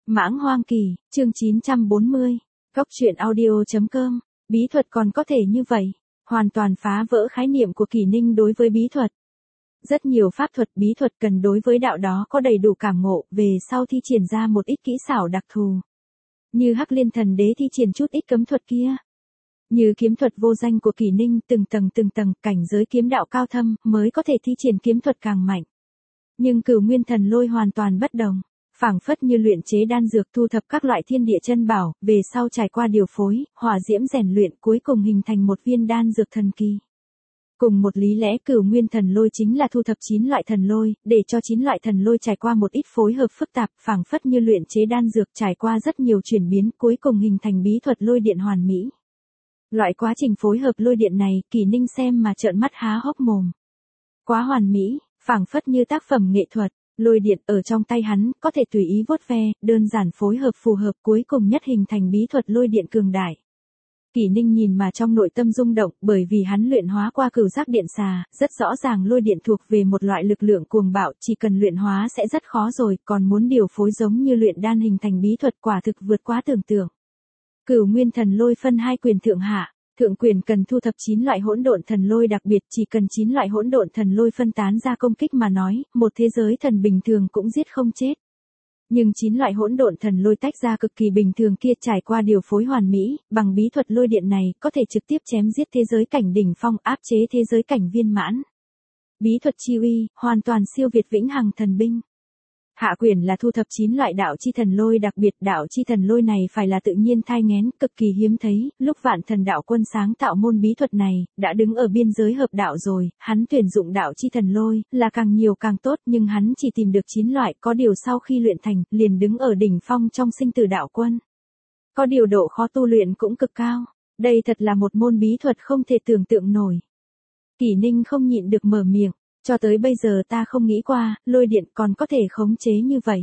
Mãng Hoang Kỳ, chương 940. Góc truyện audio.com. Bí thuật còn có thể như vậy, hoàn toàn phá vỡ khái niệm của Kỷ Ninh đối với bí thuật. Rất nhiều pháp thuật bí thuật cần đối với đạo đó có đầy đủ cảm ngộ, về sau thi triển ra một ít kỹ xảo đặc thù. Như Hắc Liên Thần Đế thi triển chút ít cấm thuật kia. Như kiếm thuật vô danh của Kỷ Ninh từng tầng, cảnh giới kiếm đạo cao thâm mới có thể thi triển kiếm thuật càng mạnh. Nhưng Cửu Nguyên Thần Lôi hoàn toàn bất đồng. Phảng phất như luyện chế đan dược, thu thập các loại thiên địa chân bảo, về sau trải qua điều phối, hỏa diễm rèn luyện, cuối cùng hình thành một viên đan dược thần kỳ. Cùng một lý lẽ, Cửu Nguyên Thần Lôi chính là thu thập 9 loại thần lôi, để cho 9 loại thần lôi trải qua một ít phối hợp phức tạp, phảng phất như luyện chế đan dược trải qua rất nhiều chuyển biến, cuối cùng hình thành bí thuật lôi điện hoàn mỹ. Loại quá trình phối hợp lôi điện này, Kỷ Ninh xem mà trợn mắt há hốc mồm. Quá hoàn mỹ, phảng phất như tác phẩm nghệ thuật. Lôi điện ở trong tay hắn, có thể tùy ý vuốt ve, đơn giản phối hợp phù hợp, cuối cùng nhất hình thành bí thuật lôi điện cường đại. Kỷ Ninh nhìn mà trong nội tâm rung động, bởi vì hắn luyện hóa qua cửu giác điện xà, rất rõ ràng lôi điện thuộc về một loại lực lượng cuồng bạo, chỉ cần luyện hóa sẽ rất khó rồi, còn muốn điều phối giống như luyện đan hình thành bí thuật quả thực vượt quá tưởng tượng. Cửu Nguyên Thần Lôi phân 2 quyền thượng hạ. Thượng quyền cần thu thập 9 loại hỗn độn thần lôi, đặc biệt chỉ cần 9 loại hỗn độn thần lôi phân tán ra công kích mà nói, một thế giới thần bình thường cũng giết không chết. Nhưng 9 loại hỗn độn thần lôi tách ra cực kỳ bình thường kia trải qua điều phối hoàn mỹ, bằng bí thuật lôi điện này, có thể trực tiếp chém giết thế giới cảnh đỉnh phong, áp chế thế giới cảnh viên mãn. Bí thuật chi uy, hoàn toàn siêu việt vĩnh hằng thần binh. Hạ quyền là thu thập 9 loại đạo chi thần lôi, đặc biệt đạo chi thần lôi này phải là tự nhiên thai nghén, cực kỳ hiếm thấy, lúc Vạn Thần Đạo Quân sáng tạo môn bí thuật này, đã đứng ở biên giới hợp đạo rồi, hắn tuyển dụng đạo chi thần lôi, là càng nhiều càng tốt, nhưng hắn chỉ tìm được 9 loại, có điều sau khi luyện thành, liền đứng ở đỉnh phong trong sinh tử đạo quân. Có điều độ khó tu luyện cũng cực cao, đây thật là một môn bí thuật không thể tưởng tượng nổi. Kỷ Ninh không nhịn được mở miệng. Cho tới bây giờ ta không nghĩ qua, lôi điện còn có thể khống chế như vậy.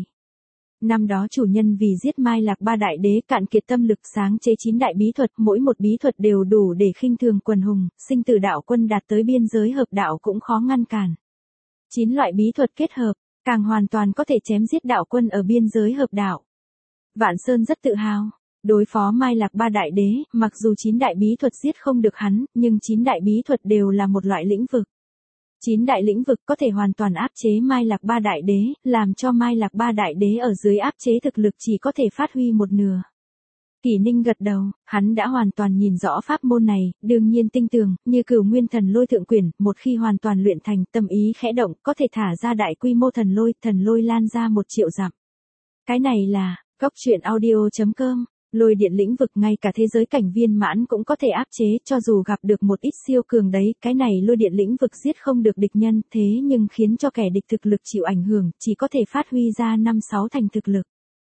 Năm đó chủ nhân vì giết Mai Lạc Ba Đại Đế cạn kiệt tâm lực sáng chế 9 đại bí thuật, mỗi một bí thuật đều đủ để khinh thường quần hùng, sinh tử đạo quân đạt tới biên giới hợp đạo cũng khó ngăn cản. 9 loại bí thuật kết hợp, càng hoàn toàn có thể chém giết đạo quân ở biên giới hợp đạo. Vạn Sơn rất tự hào. Đối phó Mai Lạc Ba Đại Đế, mặc dù 9 đại bí thuật giết không được hắn, nhưng 9 đại bí thuật đều là một loại lĩnh vực. 9 đại lĩnh vực có thể hoàn toàn áp chế Mai Lạc Ba Đại Đế, làm cho Mai Lạc Ba Đại Đế ở dưới áp chế thực lực chỉ có thể phát huy một nửa. Kỷ Ninh gật đầu, hắn đã hoàn toàn nhìn rõ pháp môn này, đương nhiên tinh tường, như Cửu Nguyên Thần Lôi thượng quyền, một khi hoàn toàn luyện thành, tâm ý khẽ động, có thể thả ra đại quy mô thần lôi lan ra 1 triệu dặm. Cái này là, góc truyện audio.com. Lôi điện lĩnh vực ngay cả thế giới cảnh viên mãn cũng có thể áp chế, cho dù gặp được một ít siêu cường đấy, cái này lôi điện lĩnh vực giết không được địch nhân, thế nhưng khiến cho kẻ địch thực lực chịu ảnh hưởng, chỉ có thể phát huy ra 5-6 thành thực lực.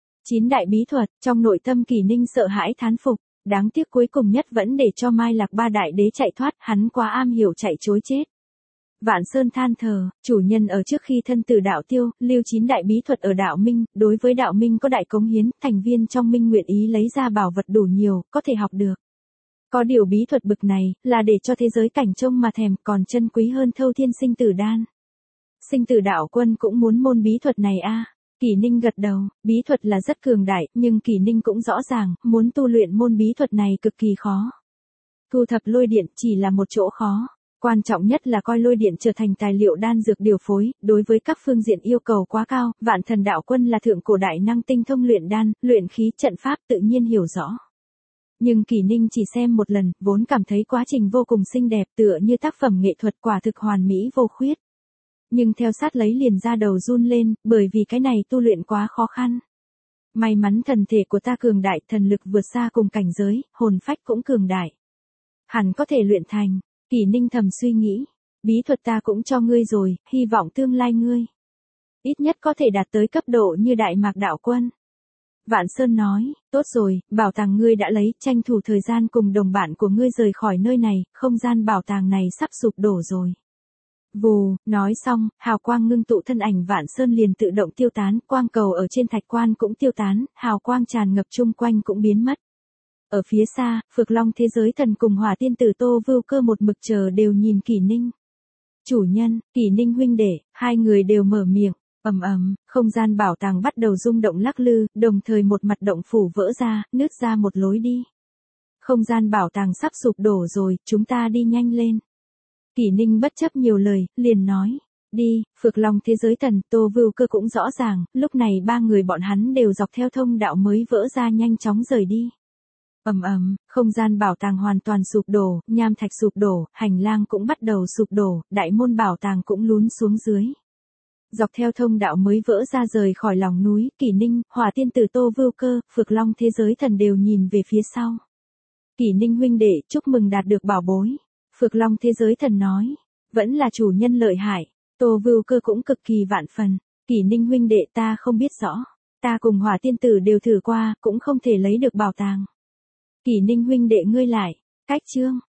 9 đại bí thuật, trong nội tâm Kỷ Ninh sợ hãi thán phục, đáng tiếc cuối cùng nhất vẫn để cho Mai Lạc Ba Đại Đế chạy thoát, hắn quá am hiểu chạy chối chết. Vạn Sơn than thở, chủ nhân ở trước khi thân tử đạo tiêu, lưu 9 đại bí thuật ở đạo minh, đối với đạo minh có đại cống hiến, thành viên trong minh nguyện ý lấy ra bảo vật đủ nhiều, có thể học được. Có điều bí thuật bực này, là để cho thế giới cảnh trông mà thèm, còn chân quý hơn thâu thiên sinh tử đan. Sinh tử đạo quân cũng muốn môn bí thuật này a. Kỷ Ninh gật đầu, bí thuật là rất cường đại, nhưng Kỷ Ninh cũng rõ ràng, muốn tu luyện môn bí thuật này cực kỳ khó. Thu thập lôi điện chỉ là một chỗ khó. Quan trọng nhất là coi lôi điện trở thành tài liệu đan dược điều phối, đối với các phương diện yêu cầu quá cao, Vạn Thần Đạo Quân là thượng cổ đại năng tinh thông luyện đan, luyện khí trận pháp tự nhiên hiểu rõ. Nhưng Kỷ Ninh chỉ xem một lần, vốn cảm thấy quá trình vô cùng xinh đẹp, tựa như tác phẩm nghệ thuật quả thực hoàn mỹ vô khuyết. Nhưng theo sát lấy liền ra đầu run lên, bởi vì cái này tu luyện quá khó khăn. May mắn thần thể của ta cường đại, thần lực vượt xa cùng cảnh giới, hồn phách cũng cường đại. Hẳn có thể luyện thành. Kỷ Ninh thầm suy nghĩ, bí thuật ta cũng cho ngươi rồi, hy vọng tương lai ngươi ít nhất có thể đạt tới cấp độ như Đại Mạc Đạo Quân. Vạn Sơn nói, tốt rồi, bảo tàng ngươi đã lấy, tranh thủ thời gian cùng đồng bạn của ngươi rời khỏi nơi này, không gian bảo tàng này sắp sụp đổ rồi. Vù, nói xong, hào quang ngưng tụ, thân ảnh Vạn Sơn liền tự động tiêu tán, quang cầu ở trên thạch quan cũng tiêu tán, hào quang tràn ngập chung quanh cũng biến mất. Ở phía xa, Phược Long thế giới thần cùng Hỏa Tiên tử Tô Vưu Cơ một mực chờ đều nhìn Kỷ Ninh. Chủ nhân, Kỷ Ninh huynh đệ, hai người đều mở miệng. Ầm ầm, không gian bảo tàng bắt đầu rung động lắc lư, đồng thời một mặt động phủ vỡ ra, nứt ra một lối đi. Không gian bảo tàng sắp sụp đổ rồi, chúng ta đi nhanh lên. Kỷ Ninh bất chấp nhiều lời, liền nói. Đi, Phược Long thế giới thần, Tô Vưu Cơ cũng rõ ràng, lúc này ba người bọn hắn đều dọc theo thông đạo mới vỡ ra nhanh chóng rời đi. Ầm ầm, không gian bảo tàng hoàn toàn sụp đổ, nham thạch sụp đổ, hành lang cũng bắt đầu sụp đổ, đại môn bảo tàng cũng lún xuống dưới. Dọc theo thông đạo mới vỡ ra rời khỏi lòng núi, Kỷ Ninh, Hỏa Tiên tử Tô Vưu Cơ, Phược Long thế giới thần đều nhìn về phía sau. Kỷ Ninh huynh đệ, chúc mừng đạt được bảo bối. Phược Long thế giới thần nói, vẫn là chủ nhân lợi hại. Tô Vưu Cơ cũng cực kỳ vạn phần. Kỷ Ninh huynh đệ, ta không biết rõ. Ta cùng Hỏa Tiên tử đều thử qua, cũng không thể lấy được bảo tàng. Kỷ Ninh huynh đệ ngươi lại. Cách chương.